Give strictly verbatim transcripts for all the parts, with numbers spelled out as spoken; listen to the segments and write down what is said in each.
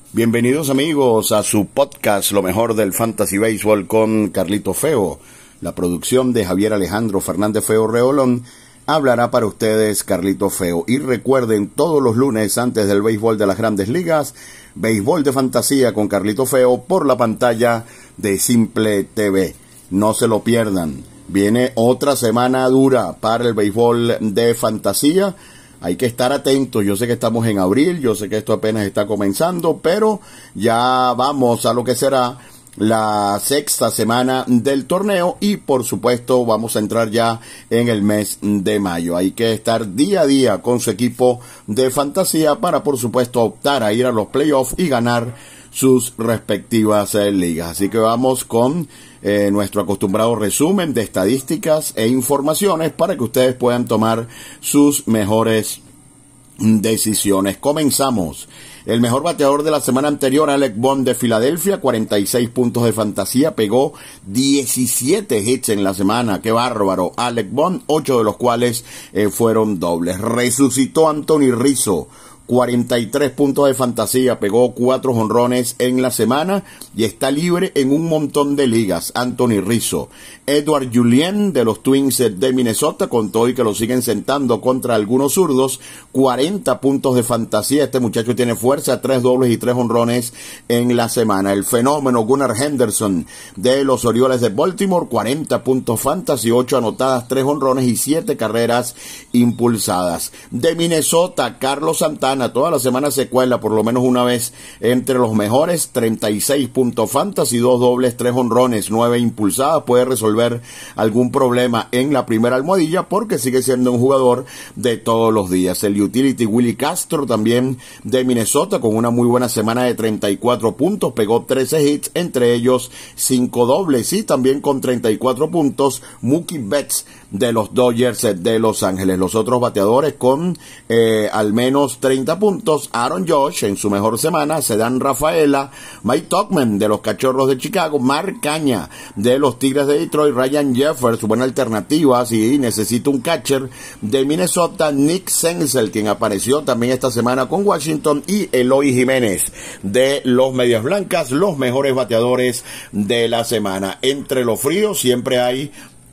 Bienvenidos amigos a su podcast Lo mejor del Fantasy Baseball con Carlito Feo. La producción de Javier Alejandro Fernández Feo Reolón. Hablará para ustedes Carlito Feo. Y recuerden, todos los lunes antes del béisbol de las Grandes Ligas, béisbol de fantasía con Carlito Feo por la pantalla de Simple T V. No se lo pierdan. Viene otra semana dura para el béisbol de fantasía. Hay que estar atentos. Yo sé que estamos en abril, yo sé que esto apenas está comenzando, pero ya vamos a lo que será la sexta semana del torneo y por supuesto vamos a entrar ya en el mes de mayo. Hay que estar día a día con su equipo de fantasía para por supuesto optar a ir a los playoffs y ganar sus respectivas eh, ligas. Así que vamos con eh, nuestro acostumbrado resumen de estadísticas e informaciones para que ustedes puedan tomar sus mejores decisiones. Comenzamos. El mejor bateador de la semana anterior, Alec Bohm de Filadelfia, cuarenta y seis puntos de fantasía, pegó diecisiete hits en la semana. ¡Qué bárbaro! Alec Bohm, ocho de los cuales eh, fueron dobles. Resucitó Anthony Rizzo, cuarenta y tres puntos de fantasía, pegó cuatro jonrones en la semana y está libre en un montón de ligas. Anthony Rizzo. Edouard Julien de los Twins de Minnesota, con todo y que lo siguen sentando contra algunos zurdos, cuarenta puntos de fantasía. Este muchacho tiene fuerza, tres dobles y tres jonrones en la semana. El fenómeno Gunnar Henderson de los Orioles de Baltimore, cuarenta puntos fantasy, ocho anotadas, tres jonrones y siete carreras impulsadas. De Minnesota, Carlos Santana, toda la semana se cuela por lo menos una vez entre los mejores, treinta y seis puntos fantasy, dos dobles, tres jonrones, nueve impulsadas. Puede resolver algún problema en la primera almohadilla porque sigue siendo un jugador de todos los días. El utility Willie Castro, también de Minnesota, con una muy buena semana de treinta y cuatro puntos, pegó trece hits, entre ellos cinco dobles, y también con treinta y cuatro puntos Mookie Betts de los Dodgers de Los Ángeles. Los otros bateadores con eh, al menos treinta puntos, Aaron Judge en su mejor semana, Cedán Rafaela, Mike Tauchman de los Cachorros de Chicago, Mark Canha de los Tigres de Detroit, Ryan Jeffers, buena alternativa si necesita un catcher, de Minnesota, Nick Senzel, quien apareció también esta semana con Washington, y Eloy Jiménez de los Medias Blancas, los mejores bateadores de la semana. Entre los fríos siempre hay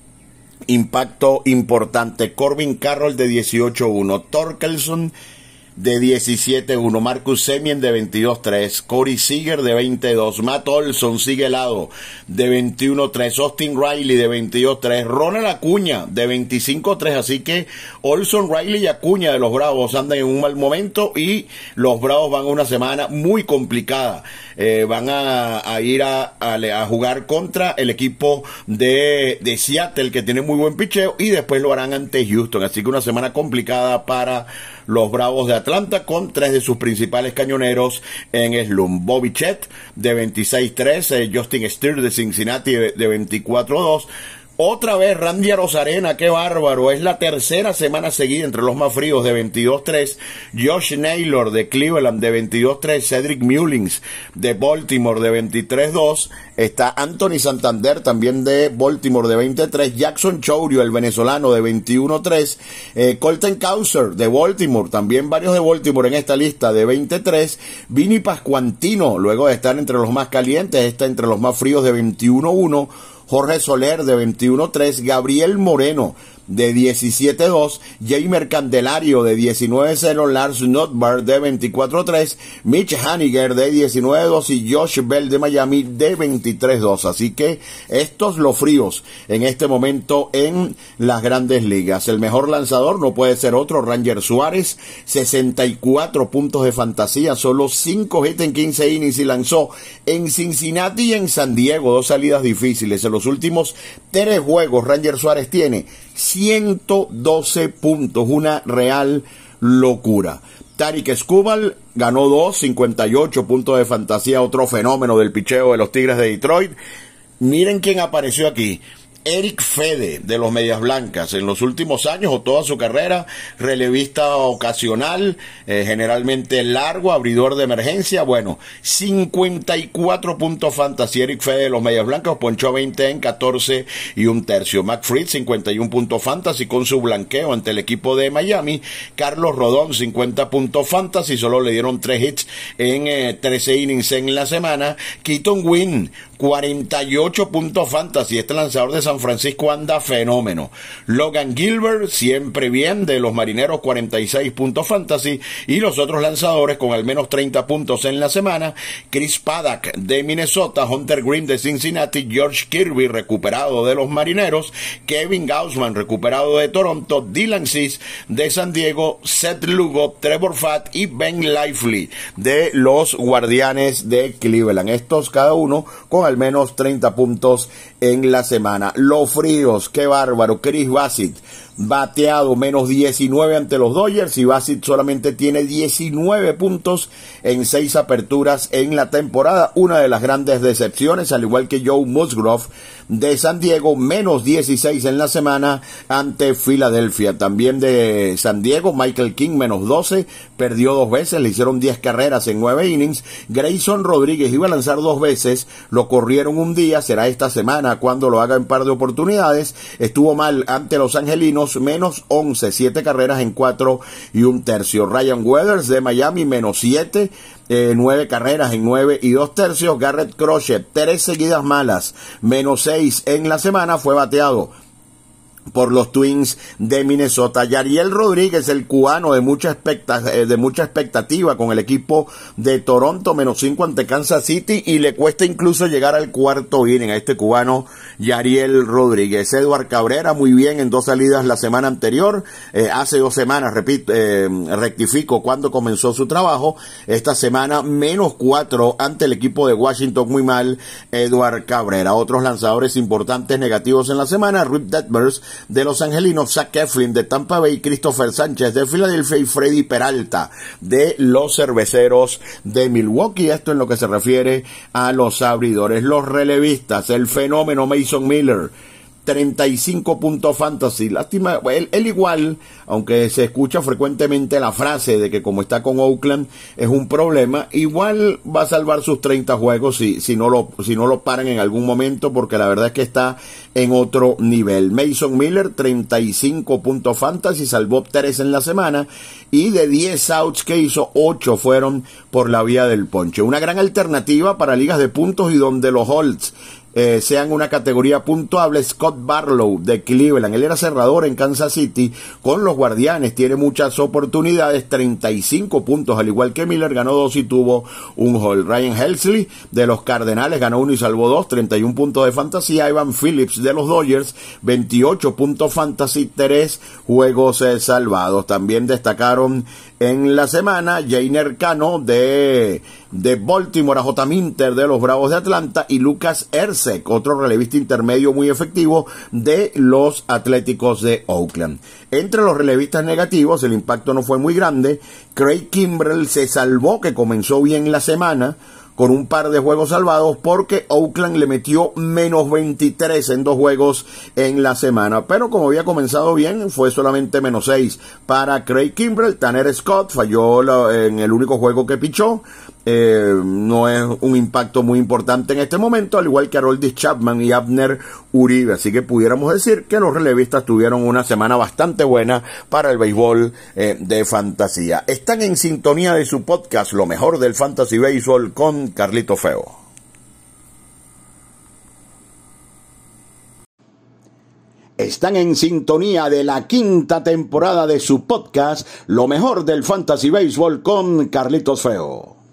impacto importante. Corbin Carroll de dieciocho uno, Torkelson de diecisiete uno, Marcus Semien de veintidós tres, Corey Seager de veintidós, Matt Olson sigue helado de veintiuno tres, Austin Riley de veintidós tres, Ronald Acuña de veinticinco tres, así que Olson, Riley y Acuña de los Bravos andan en un mal momento y los Bravos van a una semana muy complicada. Eh, van a, a ir a, a, a jugar contra el equipo de, de Seattle, que tiene muy buen picheo, y después lo harán ante Houston, así que una semana complicada para los Bravos de Atlanta, con tres de sus principales cañoneros en slump. Bobby Chet de veintiséis tres, eh, Justin Steer de Cincinnati de, de veinticuatro dos. Otra vez Randy Arozarena, qué bárbaro, es la tercera semana seguida entre los más fríos, de veintidós tres, Josh Naylor de Cleveland de veintidós tres, Cedric Mullins de Baltimore de veintitrés dos, está Anthony Santander también de Baltimore de veintitrés, Jackson Chourio, el venezolano, de veintiuno tres, eh, Colton Cowser de Baltimore, también varios de Baltimore en esta lista, de veintitrés, Vinny Pascuantino, luego de estar entre los más calientes, está entre los más fríos, de veintiuno uno, Jorge Soler de veintiuno tres, Gabriel Moreno de diecisiete dos, Jeimer Candelario de diecinueve cero, Lars Nootbaar de veinticuatro tres, Mitch Haniger de diecinueve dos y Josh Bell de Miami de veintitrés dos. Así que estos los fríos en este momento en las Grandes Ligas. El mejor lanzador no puede ser otro, Ranger Suárez, sesenta y cuatro puntos de fantasía, solo cinco hits en quince innings y lanzó en Cincinnati y en San Diego, dos salidas difíciles. En los últimos tres juegos Ranger Suárez tiene ciento doce puntos, una real locura. Tarik Skubal ganó dos, cincuenta y ocho puntos de fantasía, otro fenómeno del picheo de los Tigres de Detroit. Miren quién apareció aquí. Eric Fede, de los Medias Blancas, en los últimos años o toda su carrera, relevista ocasional, eh, generalmente largo, abridor de emergencia. Bueno, cincuenta y cuatro puntos fantasy. Eric Fede de los Medias Blancas ponchó veinte en catorce y un tercio. McFreed, cincuenta y uno puntos fantasy con su blanqueo ante el equipo de Miami. Carlos Rodón, cincuenta puntos fantasy, solo le dieron tres hits en eh, trece innings en la semana. Keaton Winn, cuarenta y ocho puntos fantasy. Este lanzador de San Francisco anda fenómeno. Logan Gilbert, siempre bien, de los Marineros, cuarenta y seis puntos fantasy. Y los otros lanzadores con al menos treinta puntos en la semana: Chris Paddock de Minnesota, Hunter Green de Cincinnati, George Kirby, recuperado de los Marineros, Kevin Gausman, recuperado de Toronto, Dylan Cease de San Diego, Seth Lugo, Trevor Fatt y Ben Lively de los Guardianes de Cleveland. Estos cada uno con al menos treinta puntos en la semana. Los fríos, qué bárbaro. Chris Bassitt, bateado menos diecinueve ante los Dodgers, y Bassitt solamente tiene diecinueve puntos en seis aperturas en la temporada. Una de las grandes decepciones, al igual que Joe Musgrove de San Diego, menos dieciséis en la semana ante Filadelfia. También de San Diego, Michael King, menos doce, perdió dos veces, le hicieron diez carreras en nueve innings. Grayson Rodríguez iba a lanzar dos veces, lo corrieron un día, será esta semana cuando lo haga en par de oportunidades. Estuvo mal ante los angelinos, menos once, siete carreras en cuatro y un tercio. Ryan Weathers de Miami, menos siete, Eh, nueve carreras en nueve y dos tercios. Garrett Crochet, tres seguidas malas, menos seis en la semana, fue bateado por los Twins de Minnesota. Yariel Rodríguez, el cubano de mucha expecta de mucha expectativa con el equipo de Toronto, menos cinco ante Kansas City, y le cuesta incluso llegar al cuarto inning a este cubano Yariel Rodríguez. Edward Cabrera, muy bien en dos salidas la semana anterior, eh, hace dos semanas, repito, eh, rectifico cuando comenzó su trabajo. Esta semana menos cuatro ante el equipo de Washington, muy mal Edward Cabrera. Otros lanzadores importantes negativos en la semana: Rip Detmers de los angelinos, Zach Eflin de Tampa Bay, Christopher Sánchez de Filadelfia y Freddy Peralta de los Cerveceros de Milwaukee. Esto en lo que se refiere a los abridores. Los relevistas, el fenómeno Mason Miller, treinta y cinco puntos fantasy. Lástima, él, él igual, aunque se escucha frecuentemente la frase de que como está con Oakland es un problema, igual va a salvar sus treinta juegos si, si no lo, si no lo paran en algún momento, porque la verdad es que está en otro nivel. Mason Miller, treinta y cinco puntos fantasy, salvó tres en la semana, y de diez outs que hizo, ocho fueron por la vía del ponche. Una gran alternativa para ligas de puntos y donde los holds Eh, sean una categoría puntuable. Scott Barlow de Cleveland, él era cerrador en Kansas City con los Guardianes, tiene muchas oportunidades, treinta y cinco puntos, al igual que Miller, ganó dos y tuvo un hold. Ryan Helsley de los Cardenales ganó uno y salvó dos, treinta y uno puntos de fantasía. Ivan Phillips de los Dodgers, veintiocho puntos fantasy, tres juegos eh, salvados. También destacaron en la semana Jainer Cano de, de Baltimore, a J. Minter de los Bravos de Atlanta, y Lucas Ersek, otro relevista intermedio muy efectivo de los Atléticos de Oakland. Entre los relevistas negativos, el impacto no fue muy grande. Craig Kimbrell se salvó, que comenzó bien la semana con un par de juegos salvados, porque Oakland le metió menos veintitrés en dos juegos en la semana, pero como había comenzado bien, fue solamente menos seis para Craig Kimbrell. Tanner Scott falló la, en el único juego que pichó. Eh, no es un impacto muy importante en este momento, al igual que Aroldis Chapman y Abner Uribe, así que pudiéramos decir que los relevistas tuvieron una semana bastante buena para el béisbol eh, de fantasía. Están en sintonía de su podcast Lo Mejor del Fantasy Béisbol con Carlito Feo. Están en sintonía de la quinta temporada de su podcast Lo Mejor del Fantasy Béisbol con Carlitos Feo.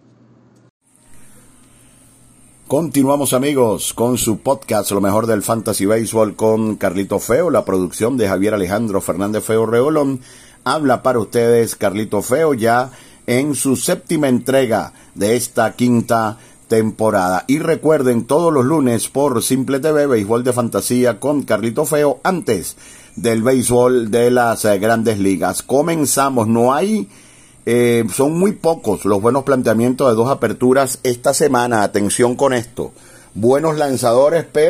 Continuamos, amigos, con su podcast Lo Mejor del Fantasy Baseball con Carlito Feo, la producción de Javier Alejandro Fernández Feo Reolón. Habla para ustedes Carlito Feo, ya en su séptima entrega de esta quinta temporada. Y recuerden, todos los lunes por Simple T V, Béisbol de Fantasía con Carlito Feo, antes del béisbol de las eh, grandes ligas. Comenzamos, no hay... Eh, son muy pocos los buenos planteamientos de dos aperturas esta semana. Atención con esto. Buenos lanzadores, pero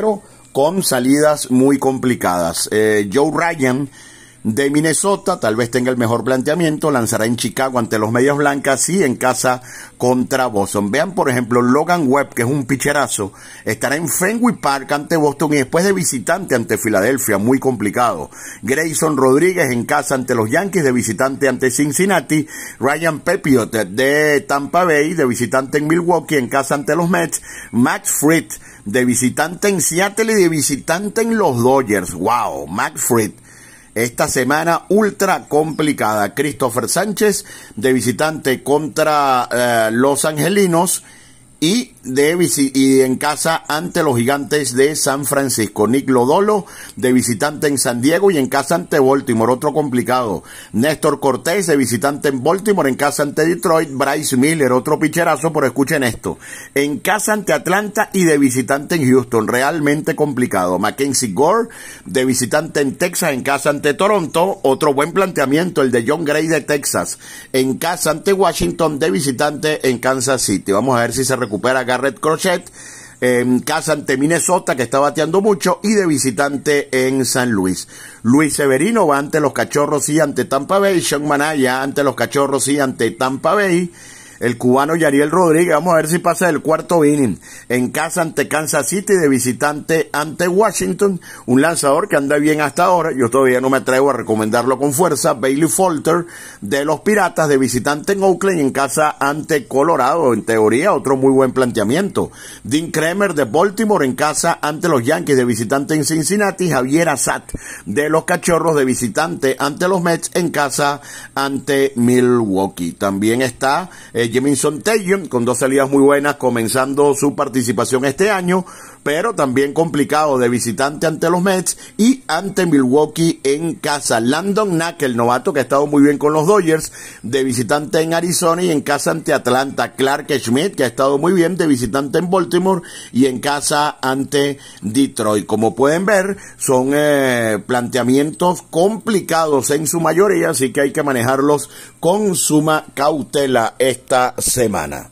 con salidas muy complicadas. Eh, Joe Ryan de Minnesota tal vez tenga el mejor planteamiento, lanzará en Chicago ante los Medias Blancas y en casa contra Boston. Vean por ejemplo Logan Webb, que es un picherazo, estará en Fenway Park ante Boston y después de visitante ante Filadelfia, muy complicado. Grayson Rodríguez en casa ante los Yankees, de visitante ante Cincinnati. Ryan Pepiot de Tampa Bay, de visitante en Milwaukee, en casa ante los Mets. Max Fried de visitante en Seattle y de visitante en los Dodgers. Wow, Max Fried. Esta semana ultra complicada. Christopher Sánchez de visitante contra eh, los Angelinos y, de y en casa ante los Gigantes de San Francisco. Nick Lodolo de visitante en San Diego y en casa ante Baltimore, otro complicado. Néstor Cortés de visitante en Baltimore, en casa ante Detroit. Bryce Miller, otro picherazo, pero escuchen esto, en casa ante Atlanta y de visitante en Houston, realmente complicado. Mackenzie Gore de visitante en Texas, en casa ante Toronto, otro buen planteamiento, el de John Gray de Texas, en casa ante Washington, de visitante en Kansas City. Vamos a ver si se recupera Garrett Crochet, en casa ante Minnesota, que está bateando mucho, y de visitante en San Luis. Luis Severino va ante los Cachorros y ante Tampa Bay. Sean Manaya ante los Cachorros y ante Tampa Bay. El cubano Yariel Rodríguez, vamos a ver si pasa del cuarto inning, en casa ante Kansas City, de visitante ante Washington. Un lanzador que anda bien hasta ahora, yo todavía no me atrevo a recomendarlo con fuerza. Bailey Falter de los Piratas, de visitante en Oakland, en casa ante Colorado, en teoría otro muy buen planteamiento. Dean Kremer de Baltimore, en casa ante los Yankees, de visitante en Cincinnati. Javier Assad de los Cachorros, de visitante ante los Mets, en casa ante Milwaukee. También está eh, Jameson Taillon, con dos salidas muy buenas, comenzando su participación este año, pero también complicado, de visitante ante los Mets y ante Milwaukee en casa. Landon Knack, el novato que ha estado muy bien con los Dodgers, de visitante en Arizona y en casa ante Atlanta. Clark Schmidt, que ha estado muy bien, de visitante en Baltimore y en casa ante Detroit. Como pueden ver, son eh, planteamientos complicados en su mayoría, así que hay que manejarlos con suma cautela esta semana.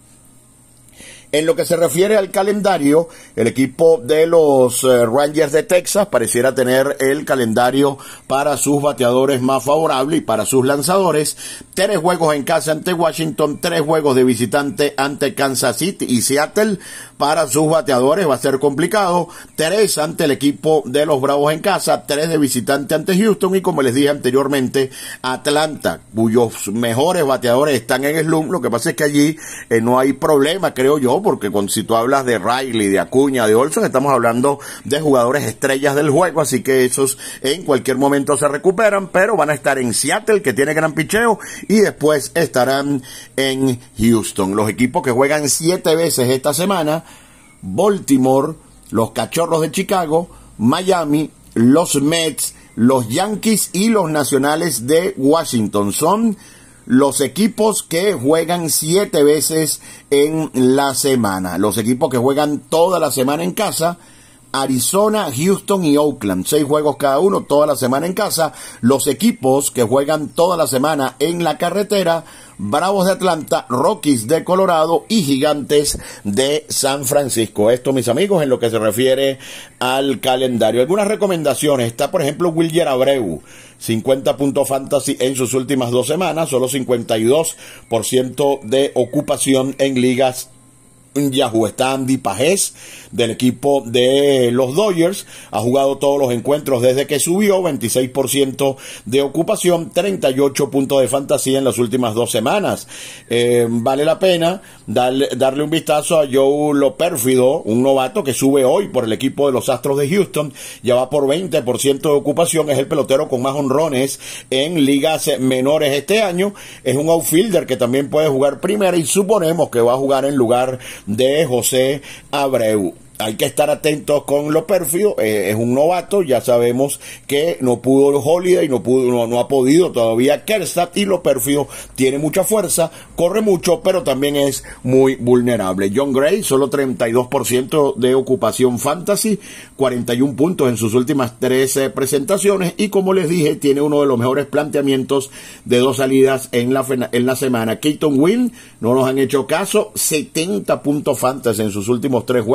En lo que se refiere al calendario, el equipo de los eh, Rangers de Texas pareciera tener el calendario para sus bateadores más favorable y para sus lanzadores. Tres juegos en casa ante Washington, tres juegos de visitante ante Kansas City y Seattle. Para sus bateadores va a ser complicado. Tres ante el equipo de los Bravos en casa, tres de visitante ante Houston y, como les dije anteriormente, Atlanta, cuyos mejores bateadores están en el slump. Lo que pasa es que allí eh, no hay problema, creo yo, porque con, si tú hablas de Riley, de Acuña, de Olson, estamos hablando de jugadores estrellas del juego, así que esos en cualquier momento se recuperan, pero van a estar en Seattle, que tiene gran picheo, y después estarán en Houston. Los equipos que juegan siete veces esta semana: Baltimore, los Cachorros de Chicago, Miami, los Mets, los Yankees y los Nacionales de Washington. Son los equipos que juegan siete veces en la semana. Los equipos que juegan toda la semana en casa: Arizona, Houston y Oakland. Seis juegos cada uno, toda la semana en casa. Los equipos que juegan toda la semana en la carretera: Bravos de Atlanta, Rockies de Colorado y Gigantes de San Francisco. Esto, mis amigos, en lo que se refiere al calendario. Algunas recomendaciones. Está, por ejemplo, Wilyer Abreu, cincuenta puntos fantasy en sus últimas dos semanas, solo cincuenta y dos por ciento de ocupación en ligas Yahoo. Está Andy Pajés del equipo de los Dodgers, ha jugado todos los encuentros desde que subió, veintiséis por ciento de ocupación, treinta y ocho puntos de fantasía en las últimas dos semanas. Eh, vale la pena darle, darle un vistazo a Joe Lopérfido, un novato que sube hoy por el equipo de los Astros de Houston, ya va por veinte por ciento de ocupación, es el pelotero con más honrones en ligas menores este año, es un outfielder que también puede jugar primera y suponemos que va a jugar en lugar de José Abreu. Hay que estar atentos con Lopérfido, eh, es un novato, ya sabemos que no pudo Holiday, no pudo, no, no ha podido todavía Kerstad, y Lopérfido tiene mucha fuerza, corre mucho, pero también es muy vulnerable. John Gray, solo treinta y dos por ciento de ocupación fantasy, cuarenta y un puntos en sus últimas trece presentaciones, y como les dije, tiene uno de los mejores planteamientos de dos salidas en la, en la semana. Keaton Winn, no nos han hecho caso, setenta puntos fantasy en sus últimos tres juegos,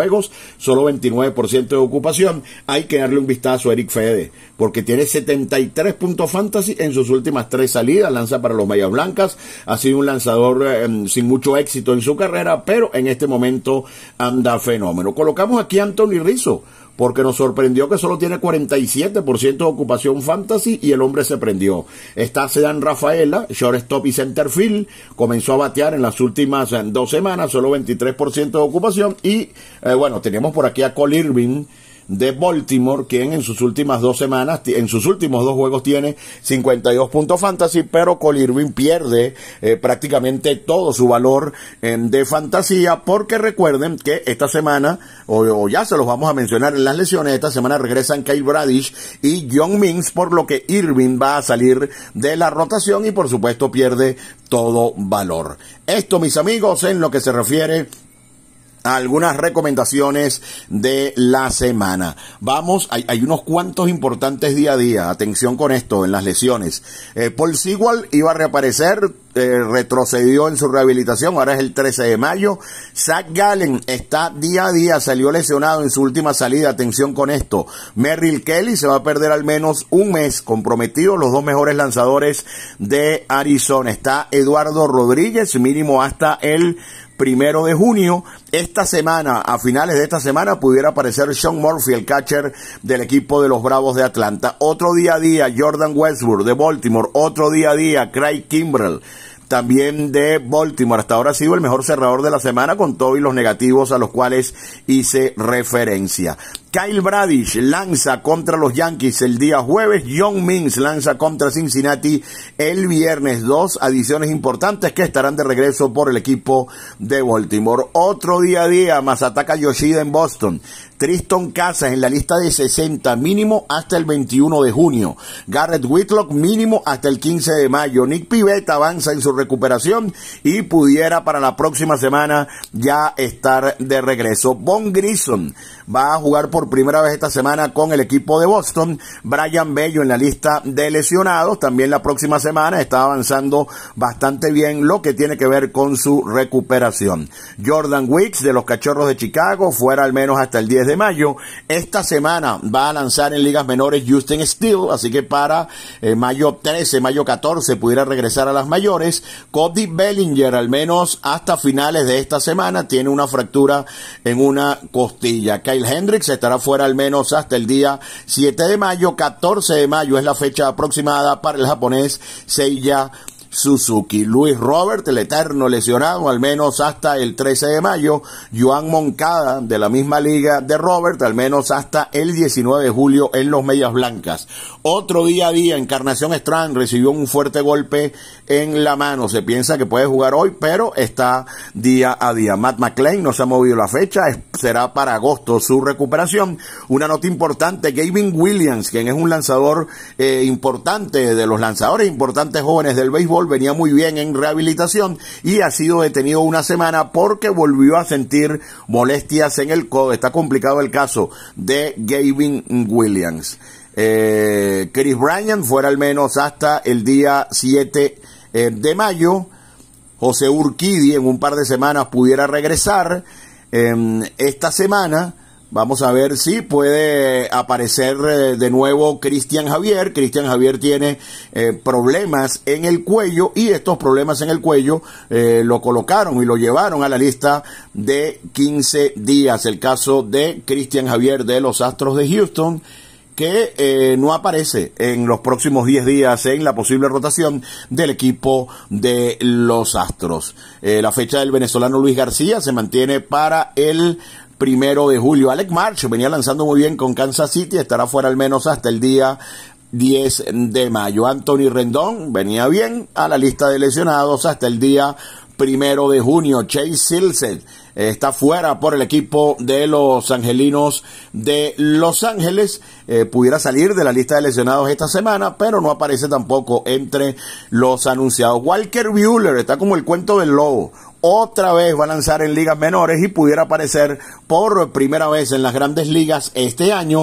solo veintinueve por ciento de ocupación. Hay que darle un vistazo a Eric Fede, porque tiene setenta y tres puntos fantasy en sus últimas tres salidas, lanza para los Medias Blancas, ha sido un lanzador eh, sin mucho éxito en su carrera, pero en este momento anda fenómeno. Colocamos aquí a Anthony Rizzo, porque nos sorprendió que solo tiene cuarenta y siete por ciento de ocupación fantasy y el hombre se prendió. Está Sean Rafaela, shortstop y centerfield, comenzó a batear en las últimas dos semanas, solo veintitrés por ciento de ocupación, y eh, bueno, tenemos por aquí a Cole Irvin de Baltimore, quien en sus últimas dos semanas, en sus últimos dos juegos tiene cincuenta y dos puntos fantasy, pero Cole Irvin pierde eh, prácticamente todo su valor eh, de fantasía, porque recuerden que esta semana, o, o ya se los vamos a mencionar en las lesiones, esta semana regresan Kyle Bradish y John Means, por lo que Irvin va a salir de la rotación y por supuesto pierde todo valor. Esto, mis amigos, en lo que se refiere algunas recomendaciones de la semana. Vamos, hay, hay unos cuantos importantes día a día. Atención con esto, en las lesiones. Eh, Paul Sewell iba a reaparecer, eh, retrocedió en su rehabilitación, ahora es el trece de mayo. Zach Gallen está día a día, salió lesionado en su última salida. Atención con esto. Merrill Kelly se va a perder al menos un mes, comprometido los dos mejores lanzadores de Arizona. Está Eduardo Rodríguez, mínimo hasta el primero de junio. Esta semana, a finales de esta semana, pudiera aparecer Sean Murphy, el catcher del equipo de los Bravos de Atlanta. Otro día a día, Jordan Westburg de Baltimore. Otro día a día, Craig Kimbrell, también de Baltimore. Hasta ahora ha sido el mejor cerrador de la semana, con todos los negativos a los cuales hice referencia. Kyle Bradish lanza contra los Yankees el día jueves. John Means lanza contra Cincinnati el viernes. Dos adiciones importantes que estarán de regreso por el equipo de Baltimore. Otro día a día, Masataka Yoshida en Boston. Triston Casas en la lista de sesenta, mínimo hasta el veintiuno de junio. Garrett Whitlock mínimo hasta el quince de mayo. Nick Pivetta avanza en su recuperación y pudiera para la próxima semana ya estar de regreso. Von Grissom va a jugar por primera vez esta semana con el equipo de Boston. Brian Bello en la lista de lesionados, también la próxima semana, está avanzando bastante bien lo que tiene que ver con su recuperación. Jordan Wicks de los Cachorros de Chicago, fuera al menos hasta el diez de mayo. Esta semana va a lanzar en ligas menores Justin Steele, así que para eh, mayo trece, mayo catorce pudiera regresar a las mayores. Cody Bellinger, al menos hasta finales de esta semana, tiene una fractura en una costilla. Kyle Hendricks estará fuera al menos hasta el día siete de mayo. catorce de mayo es la fecha aproximada para el japonés Seiya Suzuki. Luis Robert, el eterno lesionado, al menos hasta el trece de mayo. Joan Moncada, de la misma liga de Robert, al menos hasta el diecinueve de julio en los Medias Blancas. Otro día a día, Encarnación Strand recibió un fuerte golpe en la mano. Se piensa que puede jugar hoy, pero está día a día. Matt McLean no se ha movido la fecha, será para agosto su recuperación. Una nota importante, Gavin Williams, quien es un lanzador eh, importante, de los lanzadores importantes jóvenes del béisbol, venía muy bien en rehabilitación y ha sido detenido una semana porque volvió a sentir molestias en el codo. Está complicado el caso de Gavin Williams. Eh, Chris Bryant fuera al menos hasta el día siete eh, de mayo. José Urquidy en un par de semanas pudiera regresar. Eh, esta semana vamos a ver si puede aparecer eh, de nuevo Cristian Javier. Cristian Javier tiene eh, problemas en el cuello y estos problemas en el cuello eh, lo colocaron y lo llevaron a la lista de quince días. El caso de Cristian Javier de los Astros de Houston, que eh, no aparece en los próximos diez días en la posible rotación del equipo de los Astros. Eh, la fecha del venezolano Luis García se mantiene para el primero de julio. Alec March venía lanzando muy bien con Kansas City, estará fuera al menos hasta el día diez de mayo. Anthony Rendón venía bien, a la lista de lesionados hasta el día primero de junio. Chase Silseth está fuera por el equipo de los Angelinos de Los Ángeles. Eh, pudiera salir de la lista de lesionados esta semana, pero no aparece tampoco entre los anunciados. Walker Buehler está como el cuento del lobo. Otra vez va a lanzar en ligas menores y pudiera aparecer por primera vez en las grandes ligas este año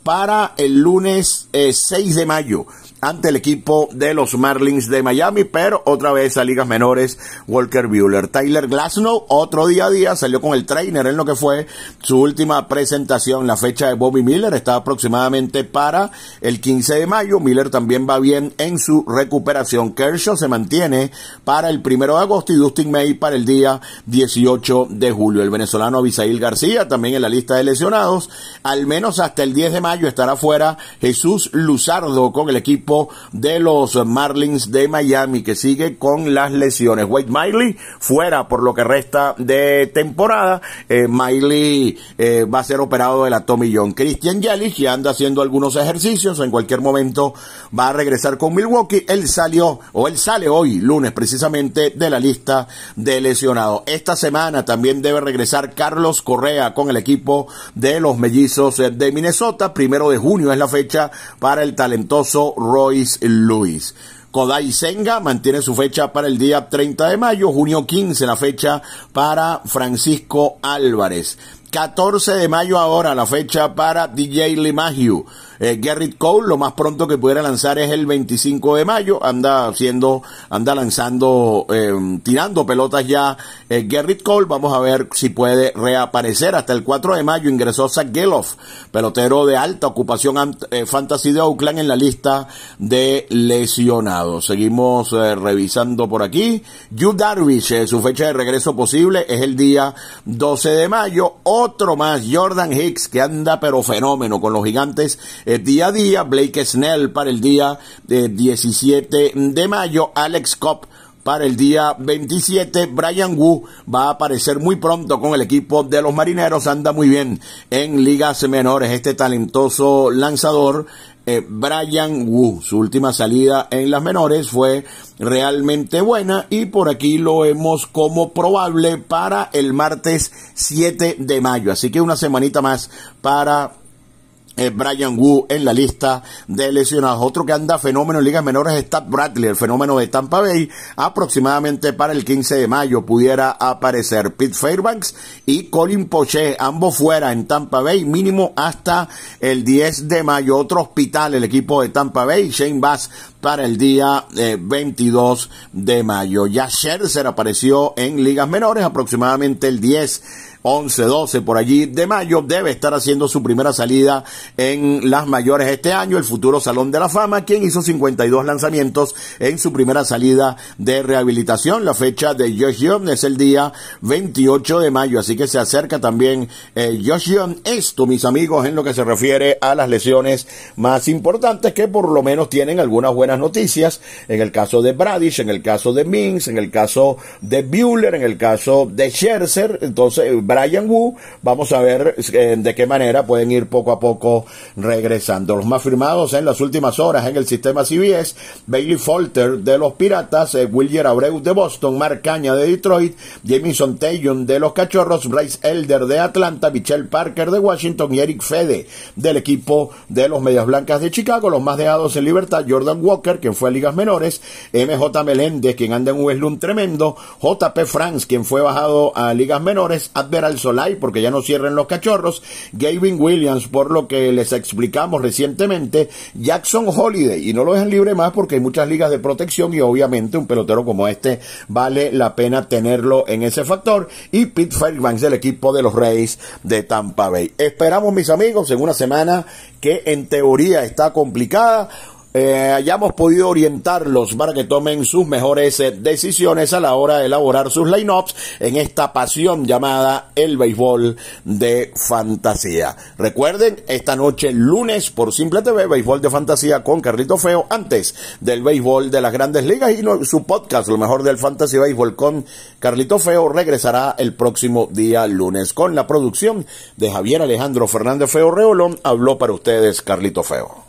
para el lunes eh, seis de mayo ante el equipo de los Marlins de Miami, pero otra vez a ligas menores, Walker Buehler. Tyler Glasnow, otro día a día, salió con el trainer en lo que fue su última presentación. La fecha de Bobby Miller está aproximadamente para el quince de mayo. Miller también va bien en su recuperación. Kershaw se mantiene para el primero de agosto y Dustin May para el día dieciocho de julio. El venezolano Abisail García también en la lista de lesionados. Al menos hasta el diez de mayo estará fuera Jesús Luzardo con el equipo de los Marlins de Miami, que sigue con las lesiones. Wade Miley fuera por lo que resta de temporada. eh, Miley eh, va a ser operado de la Tommy John. Christian Yelich, que anda haciendo algunos ejercicios, en cualquier momento va a regresar con Milwaukee. Él salió, o él sale hoy, lunes, precisamente de la lista de lesionados. Esta semana también debe regresar Carlos Correa con el equipo de los Mellizos de Minnesota. Primero de junio es la fecha para el talentoso Royce Lewis. Kodai Senga mantiene su fecha para el día treinta de mayo, junio quince la fecha para Francisco Álvarez. catorce de mayo ahora la fecha para D J LeMahieu. Eh, Gerrit Cole, lo más pronto que pudiera lanzar es el veinticinco de mayo, anda haciendo, anda lanzando, eh, tirando pelotas ya eh, Gerrit Cole. Vamos a ver si puede reaparecer. Hasta el cuatro de mayo ingresó Zach Geloff, pelotero de alta ocupación eh, fantasy de Oakland, en la lista de lesionados. Seguimos eh, revisando por aquí. Yu Darvish, eh, su fecha de regreso posible es el día doce de mayo. Otro más, Jordan Hicks, que anda pero fenómeno con los Gigantes eh, día a día. Blake Snell para el día eh, diecisiete de mayo. Alex Cobb para el día veintisiete. Bryan Woo va a aparecer muy pronto con el equipo de los Marineros. Anda muy bien en ligas menores este talentoso lanzador. Eh, Bryan Woo, su última salida en las menores fue realmente buena y por aquí lo vemos como probable para el martes siete de mayo. Así que una semanita más para Eh, Bryan Woo en la lista de lesionados. Otro que anda fenómeno en ligas menores es Tad Bradley, el fenómeno de Tampa Bay. Aproximadamente para el quince de mayo pudiera aparecer Pete Fairbanks y Colin Poche, ambos fuera en Tampa Bay, mínimo hasta el diez de mayo. Otro hospital, el equipo de Tampa Bay, Shane Baz para el día eh, veintidós de mayo. Ya Scherzer apareció en ligas menores aproximadamente el diez, once, doce por allí de mayo. Debe estar haciendo su primera salida en las mayores este año, el futuro Salón de la Fama, quien hizo cincuenta y dos lanzamientos en su primera salida de rehabilitación. La fecha de Josh Young es el día veintiocho de mayo, así que se acerca también eh, Josh Young. Esto, mis amigos, en lo que se refiere a las lesiones más importantes, que por lo menos tienen algunas buenas noticias. En el caso de Bradish, en el caso de Minks, en el caso de Buehler, en el caso de Scherzer. Entonces Bryan Woo, vamos a ver eh, de qué manera pueden ir poco a poco regresando. Los más firmados en las últimas horas en el sistema C B S: Bailey Falter de los Piratas, eh, Wilyer Abreu de Boston, Mark Caña de Detroit, Jamison Taillon de los Cachorros, Bryce Elder de Atlanta, Michelle Parker de Washington y Eric Fede del equipo de los Medias Blancas de Chicago. Los más dejados en libertad: Jordan Walker, quien fue a ligas menores, M J Meléndez, quien anda en un slump tremendo, J P France, quien fue bajado a ligas menores, Adver al Solay, porque ya no cierran los Cachorros, Gavin Williams, por lo que les explicamos recientemente, Jackson Holiday, y no lo dejan libre más porque hay muchas ligas de protección y obviamente un pelotero como este vale la pena tenerlo en ese factor, y Pete Fairbanks del equipo de los Rays de Tampa Bay. Esperamos, mis amigos, en una semana que en teoría está complicada, Eh, hayamos podido orientarlos para que tomen sus mejores eh, decisiones a la hora de elaborar sus lineups en esta pasión llamada el béisbol de fantasía. Recuerden, esta noche lunes por Simple T V, béisbol de fantasía con Carlito Feo, antes del béisbol de las Grandes Ligas, y no, su podcast, lo mejor del fantasy béisbol con Carlito Feo, regresará el próximo día lunes con la producción de Javier Alejandro Fernández Feo Reolón. Habló para ustedes Carlito Feo.